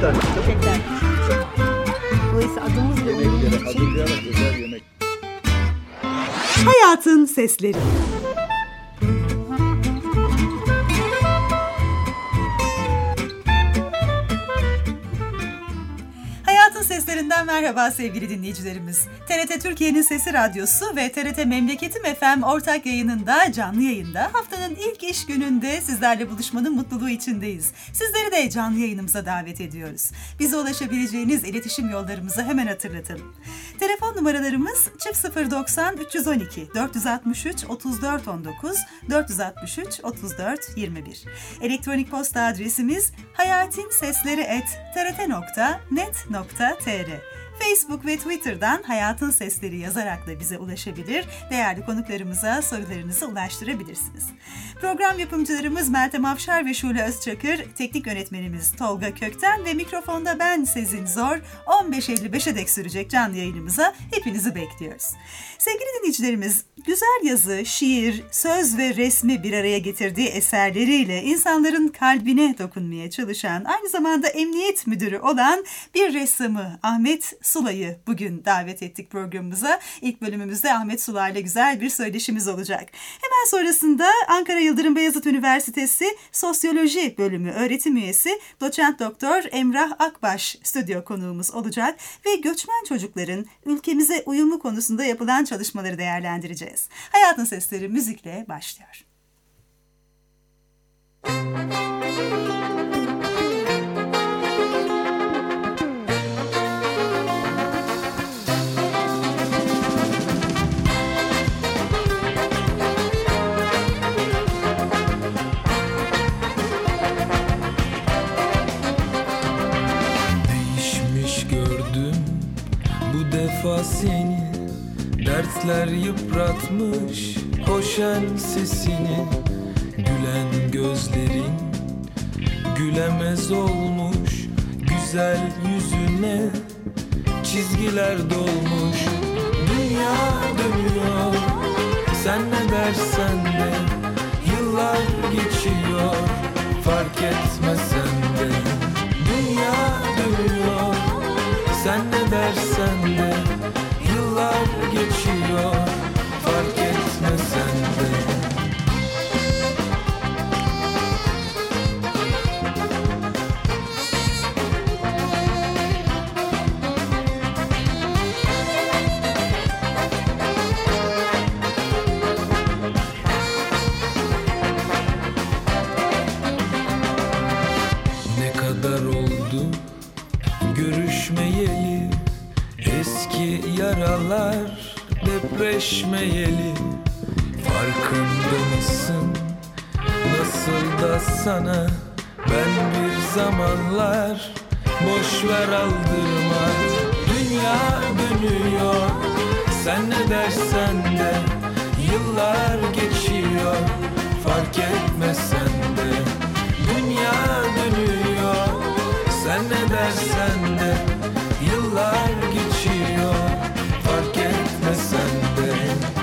tane. Çiçekler. Dolayısıyla adımız bile uygun Yemeklere için. hazırlayarak özel yemek. Hayatın Sesleri. Hayatın Seslerinden merhaba sevgili dinleyicilerimiz. TRT Türkiye'nin Sesi Radyosu ve TRT Memleketim FM ortak yayınında, canlı yayında haftanın ilk iş gününde sizlerle buluşmanın mutluluğu içindeyiz. Sizleri de canlı yayınımıza davet ediyoruz. Bize ulaşabileceğiniz iletişim yollarımızı hemen hatırlatalım. Telefon numaralarımız 090 312 463 34 19 463 34 21. Elektronik posta adresimiz hayatinsesleri@trt.net.tr. Facebook ve Twitter'dan Hayatın Sesleri yazarak da bize ulaşabilir, değerli konuklarımıza sorularınızı ulaştırabilirsiniz. Program yapımcılarımız Meltem Afşar ve Şule Özçakır, teknik yönetmenimiz Tolga Kökten ve mikrofonda ben Sezin Zor. 15.55'e dek sürecek canlı yayınımıza hepinizi bekliyoruz. Sevgili dinleyicilerimiz, güzel yazı, şiir, söz ve resmi bir araya getirdiği eserleriyle insanların kalbine dokunmaya çalışan, aynı zamanda emniyet müdürü olan bir ressamı Ahmet Sula'yı bugün davet ettik programımıza. İlk bölümümüzde Ahmet Sula ile güzel bir söyleşimiz olacak. Hemen sonrasında Ankara Yıldırım Beyazıt Üniversitesi Sosyoloji Bölümü öğretim üyesi Doçent Doktor Emrah Akbaş stüdyo konuğumuz olacak ve göçmen çocukların ülkemize uyumu konusunda yapılan çalışmaları değerlendireceğiz. Hayatın Sesleri müzikle başlıyor. Değişmiş gördüm bu defa seni, dertler yıpratmış hoşen sesini, gülen gözlerin gülemez olmuş, güzel yüzüne çizgiler dolmuş. Dünya dönüyor, sen ne dersen de, yıllar geçiyor, fark etmesen de. Dünya dönüyor, sen ne dersen de, yıllar geçiyor, fark etmesen de. Ne kadar oldu görüşmeyeli, eski yaralar depreşmeyeli. Farkında mısın nasıl da sana ben bir zamanlar boş ver aldırma. Dünya dönüyor, sen ne dersen de, yıllar geçiyor, fark etmesen de. Dünya dönüyor, sen ne dersen de, yıllar geçiyor, fark etmesen de.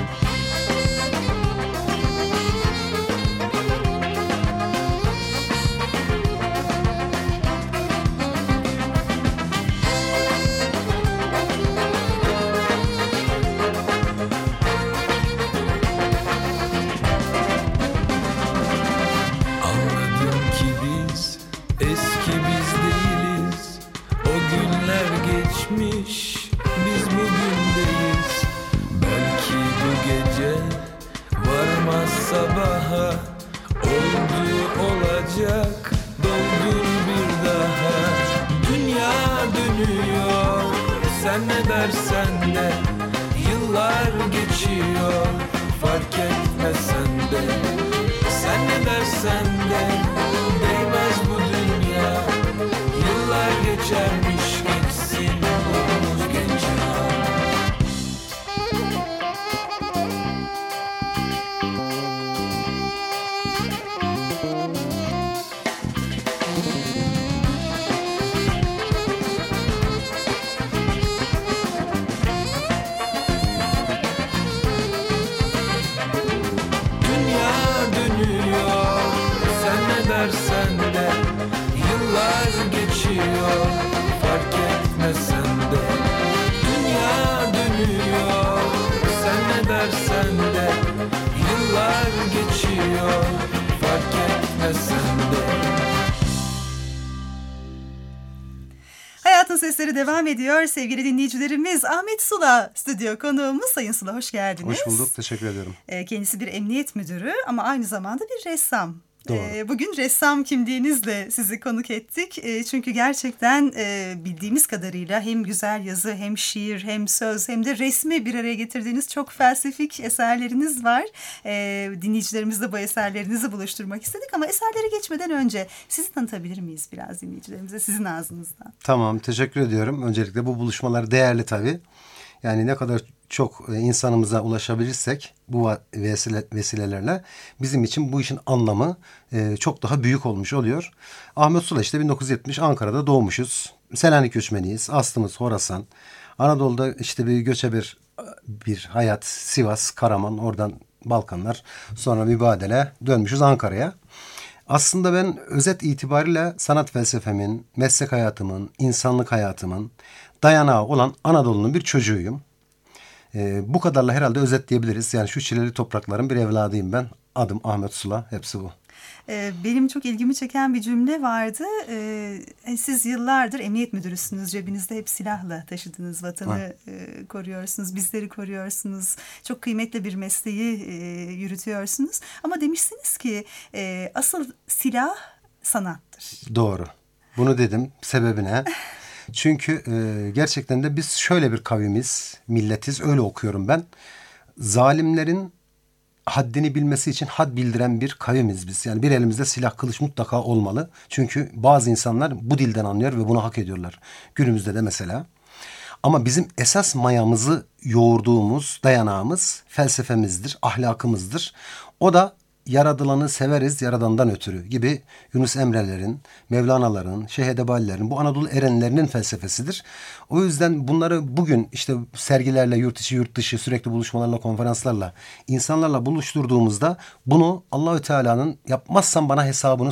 Anladım ki biz eski biz değiliz. O günler geçmiş, biz bugündeyiz. Belki bu gece varmaz sabaha, oldu olacak, doldur bir daha. Dünya dönüyor, sen ne dersen de, yıllar geçiyor, fark etmesen de. Sen ne dersen de, değmez bu dünya, yıllar geçermiş geçsin, olumuz geçer. Dünya dönüyor, Sesleri devam ediyor. Sevgili dinleyicilerimiz, Ahmet Sula stüdyo konuğumuz. Sayın Sula, hoş geldiniz. Hoş bulduk, teşekkür ederim. Kendisi bir emniyet müdürü ama aynı zamanda bir ressam. Doğru. Bugün ressam kimliğinizle sizi konuk ettik. Çünkü gerçekten bildiğimiz kadarıyla hem güzel yazı, hem şiir, hem söz, hem de resmi bir araya getirdiğiniz çok felsefik eserleriniz var. Dinleyicilerimizle bu eserlerinizi buluşturmak istedik ama eserlere geçmeden önce sizi tanıtabilir miyiz biraz dinleyicilerimize sizin ağzınızdan? Tamam, teşekkür ediyorum. Öncelikle bu buluşmalar değerli tabii. Yani ne kadar çok insanımıza ulaşabilirsek bu vesilelerle bizim için bu işin anlamı çok daha büyük olmuş oluyor. Ahmet Sula işte 1970 Ankara'da doğmuşuz. Selanik göçmeniyiz. Aslımız Horasan. Anadolu'da işte bir göçebe bir hayat. Sivas, Karaman, oradan Balkanlar. Sonra mübadele dönmüşüz Ankara'ya. Aslında ben özet itibariyle sanat felsefemin, meslek hayatımın, insanlık hayatımın dayanağı olan Anadolu'nun bir çocuğuyum. Bu kadarla herhalde özetleyebiliriz. Yani şu çileli toprakların bir evladıyım ben. Adım Ahmet Sula, hepsi bu. Benim çok ilgimi çeken bir cümle vardı. Siz yıllardır emniyet müdürüsünüz. Cebinizde hep silahla taşıdınız. Vatanı koruyorsunuz, bizleri koruyorsunuz. Çok kıymetli bir mesleği yürütüyorsunuz. Ama demişsiniz ki asıl silah sanattır. Doğru. Bunu dedim. Sebebi ne? Çünkü gerçekten de biz şöyle bir kavimiz, milletiz. Öyle okuyorum ben. Zalimlerin haddini bilmesi için had bildiren bir kavimiz biz. Yani bir elimizde silah, kılıç mutlaka olmalı. Çünkü bazı insanlar bu dilden anlıyor ve bunu hak ediyorlar. Günümüzde de mesela. Ama bizim esas mayamızı yoğurduğumuz dayanağımız felsefemizdir, ahlakımızdır. O da yaradılanı severiz yaradandan ötürü gibi Yunus Emre'lerin, Mevlana'ların, Şeyh Edebali'lerin, bu Anadolu erenlerinin felsefesidir. O yüzden bunları bugün işte sergilerle, yurt içi yurt dışı sürekli buluşmalarla, konferanslarla, insanlarla buluşturduğumuzda bunu Allahü Teala'nın yapmazsam bana hesabını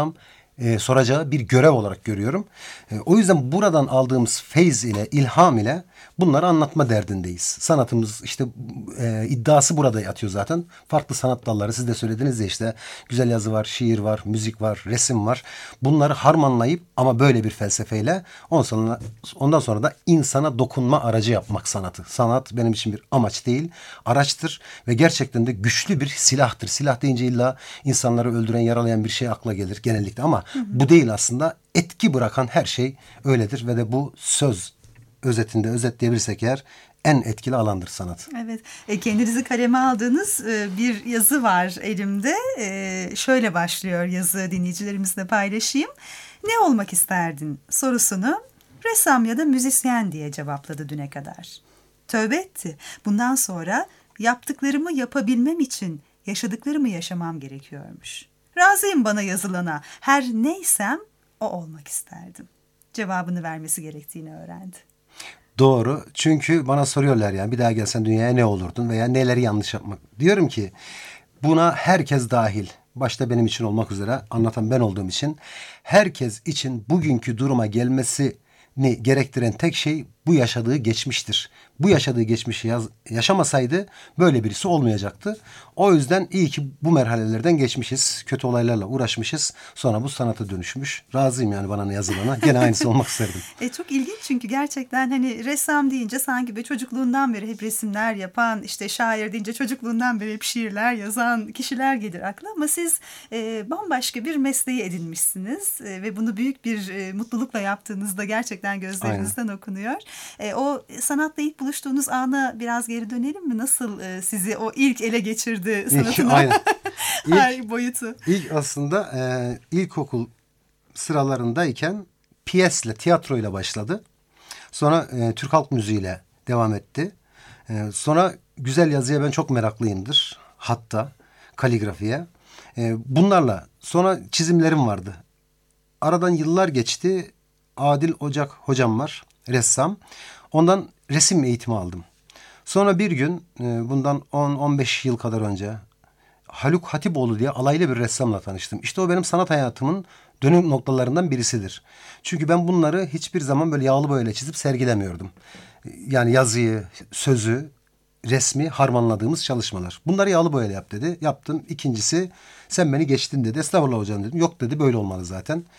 soracağı bir görev olarak görüyorum. O yüzden buradan aldığımız feyz ile, ilham ile bunları anlatma derdindeyiz. Sanatımız işte iddiası burada yatıyor zaten. Farklı sanat dalları, siz de söylediniz ya, işte güzel yazı var, şiir var, müzik var, resim var. Bunları harmanlayıp ama böyle bir felsefeyle ondan sonra da insana dokunma aracı yapmak sanatı. Sanat benim için bir amaç değil, araçtır ve gerçekten de güçlü bir silahtır. Silah deyince illa insanları öldüren, yaralayan bir şey akla gelir genellikle ama bu değil aslında. Etki bırakan her şey öyledir ve de bu söz özetinde özetleyebilirsek eğer en etkili alandır sanat. Evet. Kendinizi kaleme aldığınız bir yazı var elimde. Şöyle başlıyor yazı, dinleyicilerimizle paylaşayım. Ne olmak isterdin sorusunu ressam ya da müzisyen diye cevapladı düne kadar. Tövbe etti. Bundan sonra yaptıklarımı yapabilmem için yaşadıklarımı yaşamam gerekiyormuş. Razıyım bana yazılana. Her neysem o olmak isterdim. Cevabını vermesi gerektiğini öğrendi. Doğru. Çünkü bana soruyorlar yani bir daha gelsen dünyaya ne olurdun veya neleri yanlış yapmak. Diyorum ki buna herkes dahil, başta benim için olmak üzere, anlatan ben olduğum için herkes için bugünkü duruma gelmesini gerektiren tek şey bu yaşadığı geçmiştir. Bu yaşadığı geçmişi yaşamasaydı böyle birisi olmayacaktı. O yüzden iyi ki bu merhalelerden geçmişiz. Kötü olaylarla uğraşmışız. Sonra bu sanata dönüşmüş. Razıyım yani bana ne yazılana. Gene aynısı olmak isterdim. Çok ilginç çünkü gerçekten hani ressam deyince sanki böyle çocukluğundan beri hep resimler yapan, işte şair deyince çocukluğundan beri hep şiirler yazan kişiler gelir akla. Ama siz bambaşka bir mesleği edinmişsiniz ve bunu büyük bir mutlulukla yaptığınızda gerçekten gözlerinizden okunuyor. O sanatla ilk buluştuğunuz ana biraz geri dönelim mi? Nasıl sizi o ilk ele geçirdi sanatın her boyutu? İlk aslında ilkokul sıralarındayken piyesle, tiyatroyla başladı. Sonra Türk halk müziğiyle devam etti. Sonra güzel yazıya ben çok meraklıyımdır. Hatta kaligrafiye. Bunlarla sonra çizimlerim vardı. Aradan yıllar geçti. Adil Ocak hocam var, ressam. Ondan resim eğitimi aldım. Sonra bir gün bundan 10-15 yıl kadar önce Haluk Hatipoğlu diye alaylı bir ressamla tanıştım. İşte o benim sanat hayatımın dönüm noktalarından birisidir. Çünkü ben bunları hiçbir zaman böyle yağlı boyayla çizip sergilemiyordum. Yani yazıyı, sözü, resmi harmanladığımız çalışmalar. Bunları yağlı boyayla yap dedi. Yaptım. İkincisi sen beni geçtin dedi. Estağfurullah hocam dedim. Yok dedi, böyle olmalı zaten.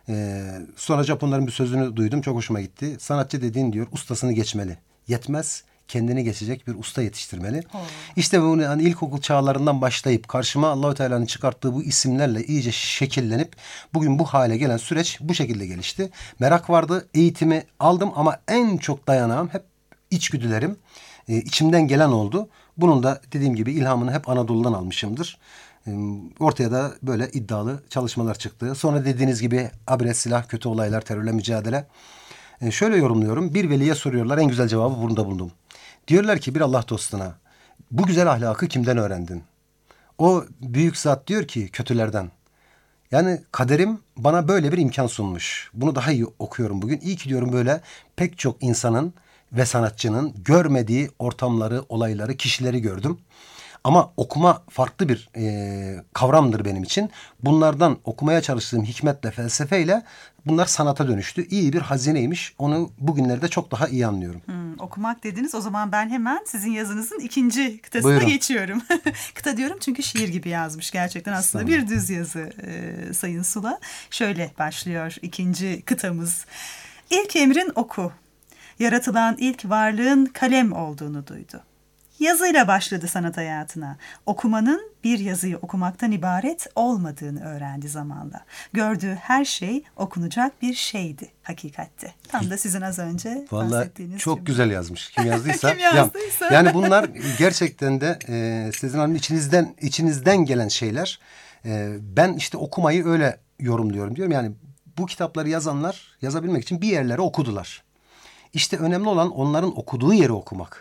Sonra Japonların bir sözünü duydum. Çok hoşuma gitti. Sanatçı dediğin diyor ustasını geçmeli. Yetmez, kendini geçecek bir usta yetiştirmeli. İşte bunu hani ilkokul çağlarından başlayıp karşıma Allahu Teala'nın çıkarttığı bu isimlerle iyice şekillenip bugün bu hale gelen süreç bu şekilde gelişti. Merak vardı, eğitimi aldım ama en çok dayanağım hep içgüdülerim. İçimden gelen oldu. Bunun da dediğim gibi ilhamını hep Anadolu'dan almışımdır. Ortaya da böyle iddialı çalışmalar çıktı. Sonra dediğiniz gibi abiret silah, kötü olaylar, terörle mücadele. Şöyle yorumluyorum. Bir veliye soruyorlar. En güzel cevabı burada buldum. Diyorlar ki bir Allah dostuna bu güzel ahlakı kimden öğrendin? O büyük zat diyor ki kötülerden. Yani kaderim bana böyle bir imkan sunmuş. Bunu daha iyi okuyorum bugün. İyi ki diyorum böyle pek çok insanın ve sanatçının görmediği ortamları, olayları, kişileri gördüm. Ama okuma farklı bir kavramdır benim için. Bunlardan okumaya çalıştığım hikmetle, felsefeyle bunlar sanata dönüştü. İyi bir hazineymiş. Onu bugünlerde çok daha iyi anlıyorum. Okumak dediniz. O zaman ben hemen sizin yazınızın ikinci kıtasına Buyurun. geçiyorum. Kıta diyorum çünkü şiir gibi yazmış. Gerçekten aslında bir düz yazı Sayın Sula. Şöyle başlıyor ikinci kıtamız. İlk emrin oku. Yaratılan ilk varlığın kalem olduğunu duydu. Yazıyla başladı sanat hayatına. Okumanın bir yazıyı okumaktan ibaret olmadığını öğrendi zamanla. Gördüğü her şey okunacak bir şeydi hakikatte. Tam da sizin az önce bahsettiğiniz Vallahi çok gibi. güzel yazmış. Kim yazdıysa. Kim yazdıysa. Yani bunlar gerçekten de Sezen Hanım içinizden gelen şeyler. Ben işte okumayı öyle yorumluyorum diyorum. Yani bu kitapları yazanlar yazabilmek için bir yerlere okudular. İşte önemli olan onların okuduğu yeri okumak.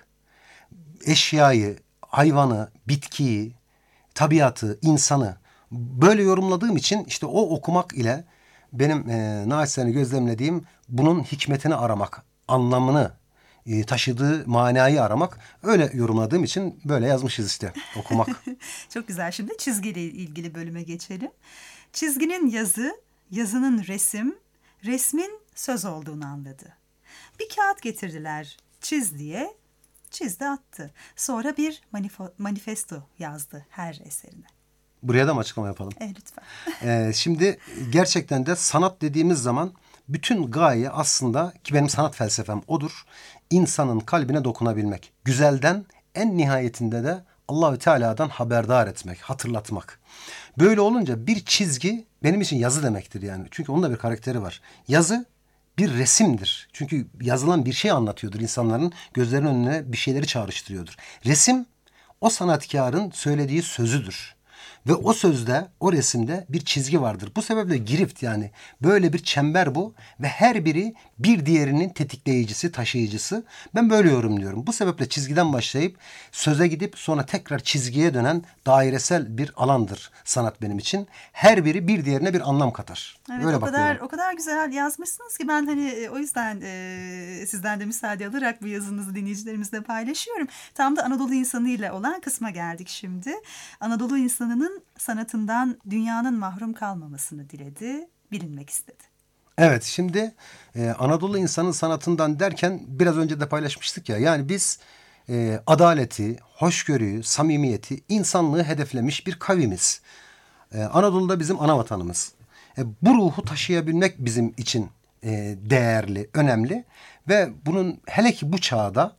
Eşyayı, hayvanı, bitkiyi, tabiatı, insanı böyle yorumladığım için işte o okumak ile benim naçizane gözlemlediğim bunun hikmetini aramak, anlamını taşıdığı manayı aramak öyle yorumladığım için böyle yazmışız işte okumak. Çok güzel. Şimdi çizgiyle ilgili bölüme geçelim. Çizginin yazı, yazının resim, resmin söz olduğunu anladı. Bir kağıt getirdiler çiz diye. Çizdi attı. Sonra bir manifesto yazdı her eserine. Buraya da mı açıklama yapalım? Lütfen. Şimdi gerçekten de sanat dediğimiz zaman bütün gaye aslında ki benim sanat felsefem odur. İnsanın kalbine dokunabilmek. Güzelden en nihayetinde de Allahü Teala'dan haberdar etmek, hatırlatmak. Böyle olunca bir çizgi benim için yazı demektir yani. Çünkü onun da bir karakteri var. Yazı bir resimdir. Çünkü yazılan bir şey anlatıyordur. İnsanların gözlerinin önüne bir şeyleri çağrıştırıyordur. Resim o sanatkarın söylediği sözüdür. Ve o sözde, o resimde bir çizgi vardır. Bu sebeple girift yani böyle bir çember bu ve her biri bir diğerinin tetikleyicisi, taşıyıcısı. Ben böyle yorumluyorum. Bu sebeple çizgiden başlayıp söze gidip sonra tekrar çizgiye dönen dairesel bir alandır sanat benim için. Her biri bir diğerine bir anlam katar. Evet, Öyle o kadar güzel yazmışsınız ki ben hani o yüzden sizden de müsaade alarak bu yazınızı dinleyicilerimizle paylaşıyorum. Tam da Anadolu insanıyla olan kısma geldik şimdi. Anadolu insanının sanatından dünyanın mahrum kalmamasını diledi, bilinmek istedi. Evet, şimdi Anadolu insanın sanatından derken biraz önce de paylaşmıştık ya. Yani biz adaleti, hoşgörüyü, samimiyeti, insanlığı hedeflemiş bir kavimiz. Anadolu'da bizim ana vatanımız. Bu ruhu taşıyabilmek bizim için değerli, önemli ve bunun hele ki bu çağda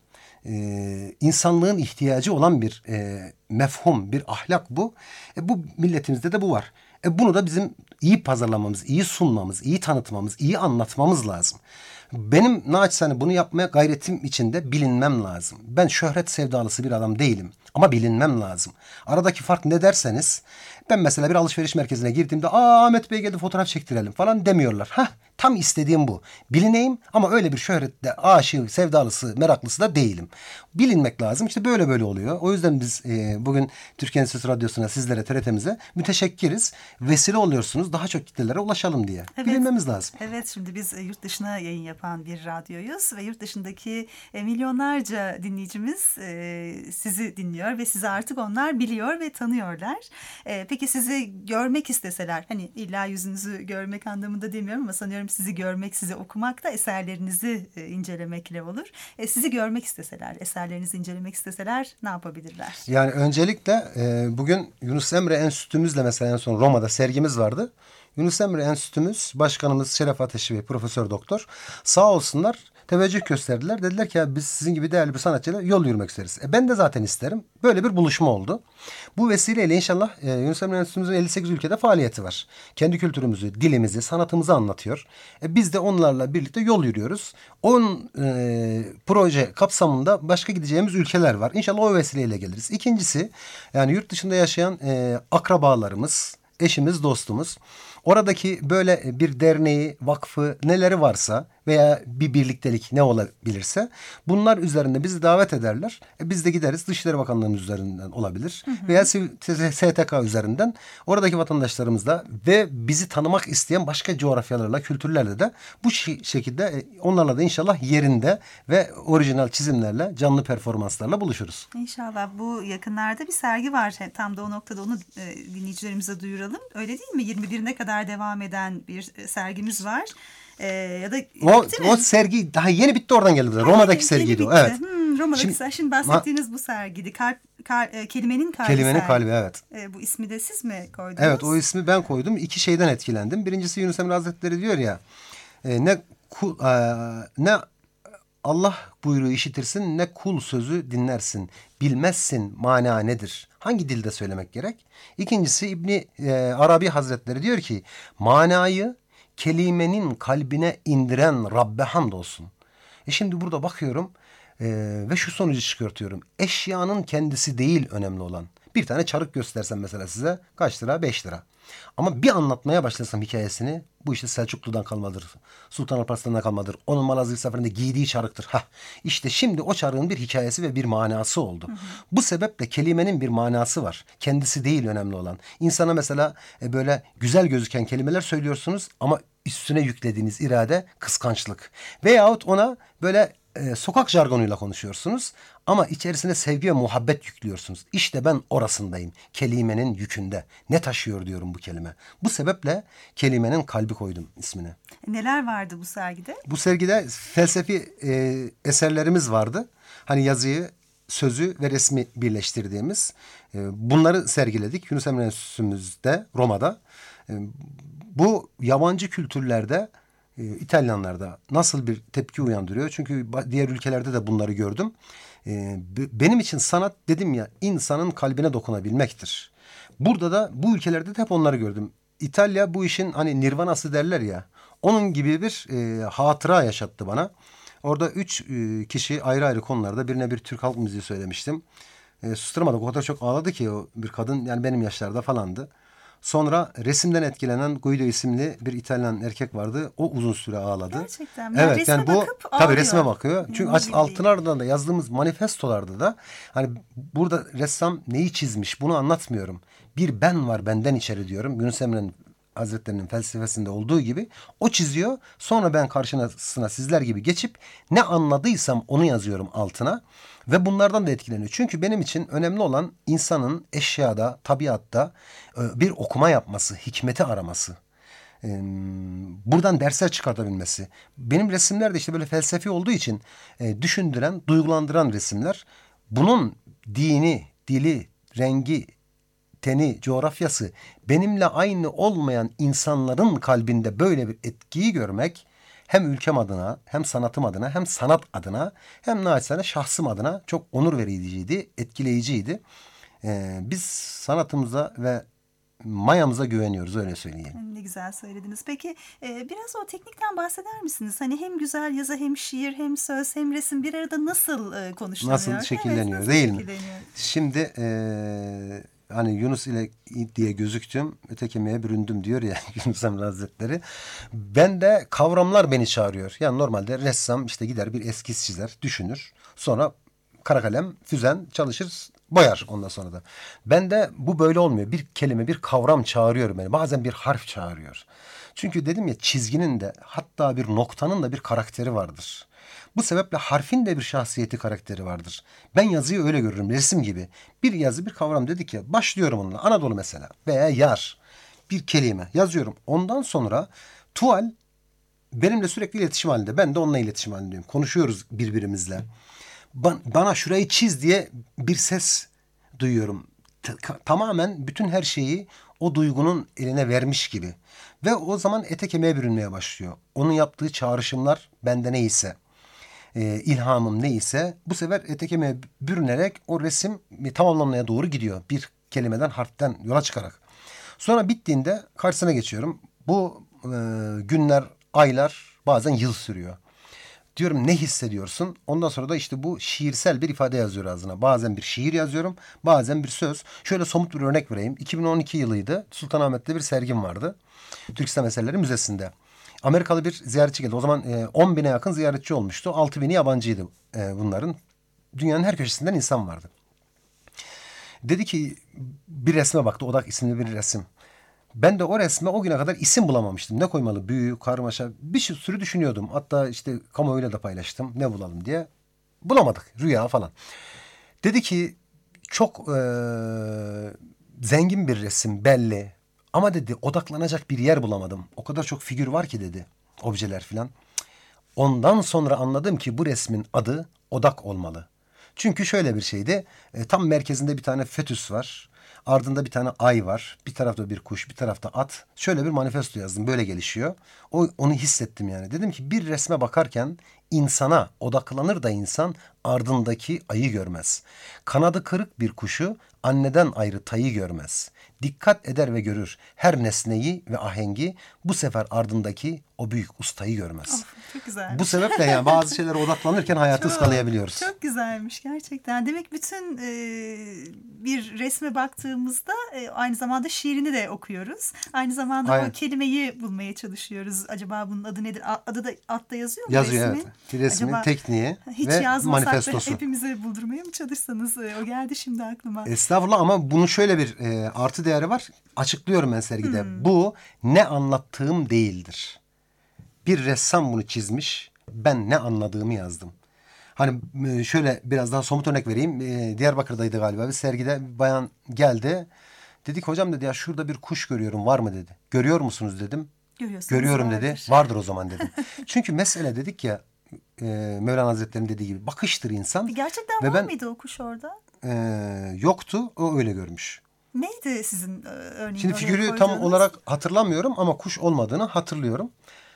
insanlığın ihtiyacı olan bir mefhum, bir ahlak bu. Bu milletimizde de bu var. Bunu da bizim iyi pazarlamamız, iyi sunmamız, iyi tanıtmamız, iyi anlatmamız lazım. Benim naçizane bunu yapmaya gayretim içinde bilinmem lazım. Ben şöhret sevdalısı bir adam değilim ama bilinmem lazım. Aradaki fark ne derseniz ben mesela bir alışveriş merkezine girdiğimde Ahmet Bey geldi fotoğraf çektirelim falan demiyorlar. Tam istediğim bu. Bilineyim ama öyle bir şöhrette aşığı, sevdalısı, meraklısı da değilim. Bilinmek lazım. İşte böyle oluyor. O yüzden biz bugün Türkiye Enstitüsü Radyosu'na, sizlere, TRT'mize müteşekkiriz. Vesile oluyorsunuz daha çok kitlelere ulaşalım diye. Evet. Bilinmemiz lazım. Evet, şimdi biz yurt dışına yayın yapan bir radyoyuz ve yurt dışındaki milyonlarca dinleyicimiz sizi dinliyor ve sizi artık onlar biliyor ve tanıyorlar. Peki sizi görmek isteseler, hani illa yüzünüzü görmek anlamında demiyorum ama sanıyorum sizi görmek, sizi okumak da eserlerinizi incelemekle olur. Sizi görmek isteseler, eserlerinizi incelemek isteseler ne yapabilirler? Yani öncelikle bugün Yunus Emre Enstitümüzle mesela en son Roma'da sergimiz vardı. Yunus Emre Enstitümüz Başkanımız Şeref Ateşi Bey, Profesör Doktor sağ olsunlar teveccüh gösterdiler. Dediler ki ya biz sizin gibi değerli bir sanatçıyla yol yürümek isteriz. Ben de zaten isterim. Böyle bir buluşma oldu. Bu vesileyle inşallah Yunus Emre Enstitümüzün 58 ülkede faaliyeti var. Kendi kültürümüzü, dilimizi, sanatımızı anlatıyor. Biz de onlarla birlikte yol yürüyoruz. Proje kapsamında başka gideceğimiz ülkeler var. İnşallah o vesileyle geliriz. İkincisi yani yurt dışında yaşayan akrabalarımız, eşimiz, dostumuz. Oradaki böyle bir derneği, vakfı neleri varsa veya bir birliktelik ne olabilirse bunlar üzerinde bizi davet ederler. Biz de gideriz. Dışişleri Bakanlığı'nın üzerinden olabilir. Veya STK üzerinden oradaki vatandaşlarımızla ve bizi tanımak isteyen başka coğrafyalarla, kültürlerle de bu şekilde onlarla da inşallah yerinde ve orijinal çizimlerle, canlı performanslarla buluşuruz. İnşallah. Bu yakınlarda bir sergi var. Tam da o noktada onu dinleyicilerimize duyuralım. Öyle değil mi? 21'ine kadar devam eden bir sergimiz var. Ya da o sergi daha yeni bitti, oradan geldi. Roma'daki sergiydi o. Evet. Roma'daki şimdi bahsettiğiniz bu sergiydi. Kelimenin Kalbi. Kelimenin Kalbi, evet. Bu ismi de siz mi koydunuz? Evet, o ismi ben koydum. İki şeyden etkilendim. Birincisi Yunus Emre Hazretleri diyor ya ne Allah buyruğu işitirsin ne kul sözü dinlersin. Bilmezsin mana nedir? Hangi dilde söylemek gerek? İkincisi İbni Arabi Hazretleri diyor ki manayı kelimenin kalbine indiren Rabbe hamdolsun. Şimdi burada bakıyorum ve şu sonucu çıkartıyorum. Eşyanın kendisi değil önemli olan. Bir tane çarık göstersem mesela size kaç lira? 5 lira. Ama bir anlatmaya başlasam hikayesini, bu işte Selçuklu'dan kalmadır, Sultan Alparslan'dan kalmadır, onun Malazgirt seferinde giydiği çarıktır. İşte şimdi o çarığın bir hikayesi ve bir manası oldu. Bu sebeple kelimenin bir manası var. Kendisi değil önemli olan. İnsana mesela böyle güzel gözüken kelimeler söylüyorsunuz ama üstüne yüklediğiniz irade kıskançlık. Veyahut ona böyle sokak jargonuyla konuşuyorsunuz ama içerisine sevgi ve muhabbet yüklüyorsunuz. İşte ben orasındayım. Kelimenin yükünde. Ne taşıyor diyorum bu kelime. Bu sebeple kelimenin kalbi koydum ismini. Neler vardı bu sergide? Bu sergide felsefi eserlerimiz vardı. Hani yazıyı, sözü ve resmi birleştirdiğimiz. Bunları sergiledik Yunus Emre Enstitümüzde, Roma'da. Bu yabancı kültürlerde, İtalyanlarda nasıl bir tepki uyandırıyor? Çünkü diğer ülkelerde de bunları gördüm. Benim için sanat dedim ya insanın kalbine dokunabilmektir. Burada da bu ülkelerde de hep onları gördüm. İtalya bu işin hani nirvanası derler ya. Onun gibi bir hatıra yaşattı bana. Orada 3 kişi ayrı ayrı konularda, birine bir Türk halk müziği söylemiştim. Susturamadık, o kadar çok ağladı ki o bir kadın, yani benim yaşlarda falandı. Sonra resimden etkilenen Guido isimli bir İtalyan erkek vardı. O uzun süre ağladı. Gerçekten. Evet, resme yani bu bakıp tabii ağlıyor. resme bakıyor. Çünkü altınlardan da yazdığımız manifestolarda da hani burada ressam neyi çizmiş bunu anlatmıyorum. Bir ben var benden içeri diyorum. Yunus Emre Hazretleri'nin felsefesinde olduğu gibi o çiziyor. Sonra ben karşısına sizler gibi geçip ne anladıysam onu yazıyorum altına. Ve bunlardan da etkileniyor. Çünkü benim için önemli olan insanın eşyada, tabiatta bir okuma yapması, hikmeti araması. Buradan dersler çıkartabilmesi. Benim resimler de işte böyle felsefi olduğu için düşündüren, duygulandıran resimler. Bunun dini, dili, rengi, teni, coğrafyası benimle aynı olmayan insanların kalbinde böyle bir etkiyi görmek hem ülkem adına, hem sanatım adına, hem sanat adına, hem naçizane şahsım adına çok onur vericiydi, etkileyiciydi. Biz sanatımıza ve mayamıza güveniyoruz, öyle söyleyeyim. Ne güzel söylediniz. Peki biraz o teknikten bahseder misiniz? Hani hem güzel yazı, hem şiir, hem söz, hem resim bir arada nasıl konuşlanıyor? Nasıl şekilleniyor, evet, nasıl değil şekilleniyor? mi? Şimdi hani Yunus ile diye gözüktüm, öte kemiğe büründüm diyor ya Yunus Emre Hazretleri. Ben de kavramlar beni çağırıyor. Yani normalde ressam işte gider bir eskiz çizer, düşünür. Sonra kara kalem, füzen çalışır, boyar ondan sonra da. Ben de bu böyle olmuyor. Bir kelime, bir kavram çağırıyor beni. Bazen bir harf çağırıyor. Çünkü dedim ya çizginin de hatta bir noktanın da bir karakteri vardır. Bu sebeple harfin de bir şahsiyeti, karakteri vardır. Ben yazıyı öyle görürüm, resim gibi. Bir yazı, bir kavram dedik ya, başlıyorum onunla. Anadolu mesela veya yar, bir kelime yazıyorum. Ondan sonra tuval benimle sürekli iletişim halinde. Ben de onunla iletişim halindeyim. Konuşuyoruz birbirimizle. Bana şurayı çiz diye bir ses duyuyorum. tamamen bütün her şeyi o duygunun eline vermiş gibi. Ve o zaman ete kemiğe bürünmeye başlıyor. Onun yaptığı çağrışımlar bende neyse, ilhamım neyse bu sefer ete kemiğe bürünerek o resim tamamlanmaya doğru gidiyor. Bir kelimeden, harften yola çıkarak. Sonra bittiğinde karşısına geçiyorum. Bu günler, aylar, bazen yıl sürüyor. Diyorum ne hissediyorsun? Ondan sonra da işte bu şiirsel bir ifade yazıyor ağzına. Bazen bir şiir yazıyorum, bazen bir söz. Şöyle somut bir örnek vereyim. 2012 yılıydı. Sultanahmet'te bir sergim vardı. Türk İslam Eserleri Müzesi'nde. Amerikalı bir ziyaretçi geldi. O zaman 10 bine yakın ziyaretçi olmuştu. 6 bini yabancıydı bunların. Dünyanın her köşesinden insan vardı. Dedi ki bir resme baktı. Odak isimli bir resim. Ben de o resme o güne kadar isim bulamamıştım. Ne koymalı? Büyü, karmaşa bir sürü düşünüyordum. Hatta işte kamuoyuyla da paylaştım. Ne bulalım diye. Bulamadık. Rüya falan. Dedi ki çok zengin bir resim belli. Ama dedi odaklanacak bir yer bulamadım. O kadar çok figür var ki dedi. Objeler falan. Ondan sonra anladım ki bu resmin adı odak olmalı. Çünkü şöyle bir şeydi. Tam merkezinde bir tane fetüs var. Ardında bir tane ay var. Bir tarafta bir kuş, bir tarafta at. Şöyle bir manifesto yazdım. Böyle gelişiyor. Onu hissettim yani. Dedim ki bir resme bakarken insana odaklanır da insan ardındaki ayı görmez. Kanadı kırık bir kuşu anneden ayrı tayı görmez. Dikkat eder ve görür her nesneyi ve ahengi, bu sefer ardındaki o büyük ustayı görmez. Çok güzel. Bu sebeple yani bazı şeylere odaklanırken hayatı ıskalayabiliyoruz. Çok güzelmiş gerçekten. Demek bütün bir resme baktığımızda aynı zamanda şiirini de okuyoruz. Aynı zamanda Aynen. o kelimeyi bulmaya çalışıyoruz. Acaba bunun adı nedir? Adı da altta yazıyor mu Yazıyor resmin? evet. Resmin Acaba tekniği hiç ve yazmasak manifestosu. da hepimize buldurmaya mı çalışsanız? O geldi şimdi aklıma. Estağfurullah ama bunun şöyle bir artı değeri var. Açıklıyorum ben sergide. Bu ne anlattığım değildir. Bir ressam bunu çizmiş. Ben ne anladığımı yazdım. Hani şöyle biraz daha somut örnek vereyim. Diyarbakır'daydı galiba. Bir sergide bir bayan geldi. Dedik hocam dedi ya şurada bir kuş görüyorum var mı dedi. Görüyor musunuz dedim. Görüyorum dedi. Vardır o zaman dedim. Çünkü mesele dedik ya Mevlana Hazretleri'nin dediği gibi bakıştır insan. Gerçekten ve var mıydı o kuş orada? Yoktu. O öyle görmüş. Neydi sizin örneğin? Şimdi figürü tam olarak hatırlamıyorum ama kuş olmadığını hatırlıyorum.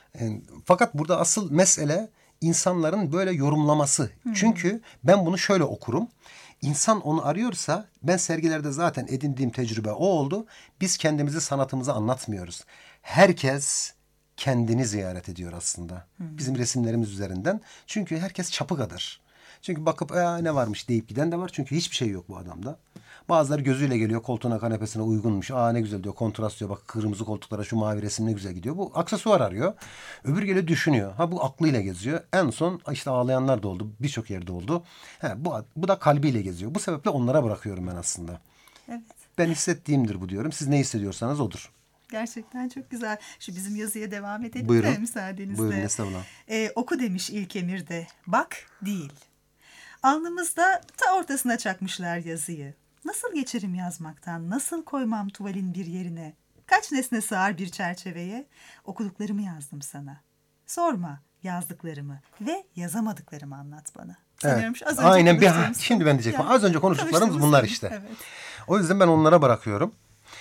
Fakat burada asıl mesele insanların böyle yorumlaması. Çünkü ben bunu şöyle okurum. İnsan onu arıyorsa ben sergilerde zaten edindiğim tecrübe o oldu. Biz kendimizi sanatımızı anlatmıyoruz. Herkes kendini ziyaret ediyor aslında. Bizim resimlerimiz üzerinden. Çünkü herkes çapı kadar. Çünkü bakıp ne varmış deyip giden de var. Çünkü hiçbir şey yok bu adamda. Bazıları gözüyle geliyor koltuğuna kanepesine uygunmuş. Ne güzel diyor kontrast diyor. Bak kırmızı koltuklara şu mavi resim ne güzel gidiyor. Bu aksesuar arıyor. Öbür geliyor düşünüyor. Bu aklıyla geziyor. En son işte ağlayanlar da oldu. Birçok yerde oldu. Bu da kalbiyle geziyor. Bu sebeple onlara bırakıyorum ben aslında. Evet. Ben hissettiğimdir bu diyorum. Siz ne hissediyorsanız odur. Gerçekten çok güzel. Şu bizim yazıya devam edelim Buyurun. de müsaadenizle. Buyurun estağfurullah. Oku demiş İlkemir de. Bak değil. Alnımızda ta ortasına çakmışlar yazıyı. Nasıl geçerim yazmaktan? Nasıl koymam tuvalin bir yerine? Kaç nesne sığar bir çerçeveye? Okuduklarımı yazdım sana. Sorma yazdıklarımı ve yazamadıklarımı anlat bana. Evet. Aynen şimdi ben diyecektim. Az önce konuştuklarımız bunlar işte. Evet. O yüzden ben onlara bırakıyorum.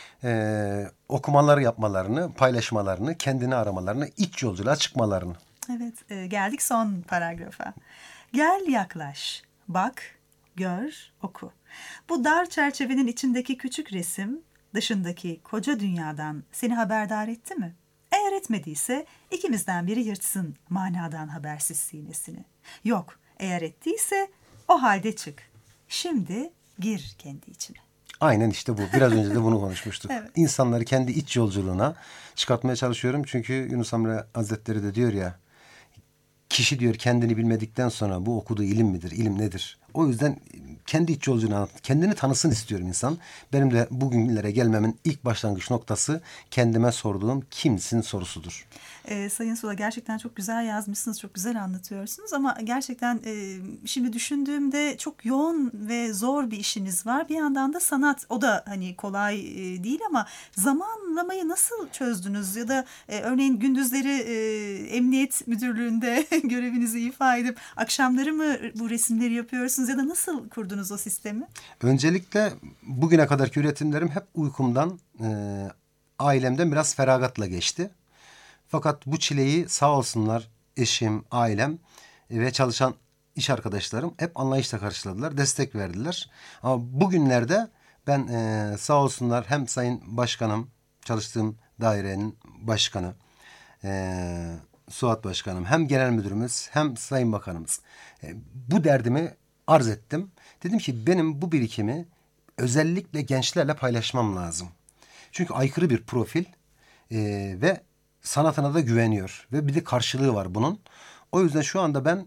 Okumaları yapmalarını, paylaşmalarını, kendini aramalarını, iç yolculuğa çıkmalarını. Evet, geldik son paragrafa. Gel yaklaş, bak, gör, oku. Bu dar çerçevenin içindeki küçük resim, dışındaki koca dünyadan seni haberdar etti mi? Eğer etmediyse ikimizden biri yırtsın manadan habersiz sinesini. Yok, eğer ettiyse o halde çık. Şimdi gir kendi içine. Aynen işte bu. Biraz önce de bunu konuşmuştuk. Evet. İnsanları kendi iç yolculuğuna çıkartmaya çalışıyorum. Çünkü Yunus Emre Hazretleri de diyor ya, kişi diyor kendini bilmedikten sonra bu okuduğu ilim midir, ilim nedir? O yüzden kendi iç yolculuğuna, kendini tanısın istiyorum insan. Benim de bugünlere gelmemin ilk başlangıç noktası kendime sorduğum kimsin sorusudur. Sayın Sula gerçekten çok güzel yazmışsınız, çok güzel anlatıyorsunuz ama gerçekten şimdi düşündüğümde çok yoğun ve zor bir işiniz var. Bir yandan da sanat, o da hani kolay değil ama zamanlamayı nasıl çözdünüz? Ya da örneğin gündüzleri emniyet müdürlüğünde görevinizi ifa edip akşamları mı bu resimleri yapıyorsunuz? yapıyorsunuz ya da nasıl kurdunuz o sistemi? Öncelikle bugüne kadarki üretimlerim hep uykumdan, ailemden biraz feragatla geçti. Fakat bu çileyi sağ olsunlar eşim, ailem ve çalışan iş arkadaşlarım hep anlayışla karşıladılar, destek verdiler. Ama bugünlerde ben sağ olsunlar hem Sayın Başkanım, çalıştığım dairenin başkanı, Suat Başkanım, hem genel müdürümüz hem Sayın Bakanımız bu derdimi arz ettim. Dedim ki benim bu birikimi özellikle gençlerle paylaşmam lazım. Çünkü aykırı bir profil ve sanatına da güveniyor ve bir de karşılığı var bunun. O yüzden şu anda ben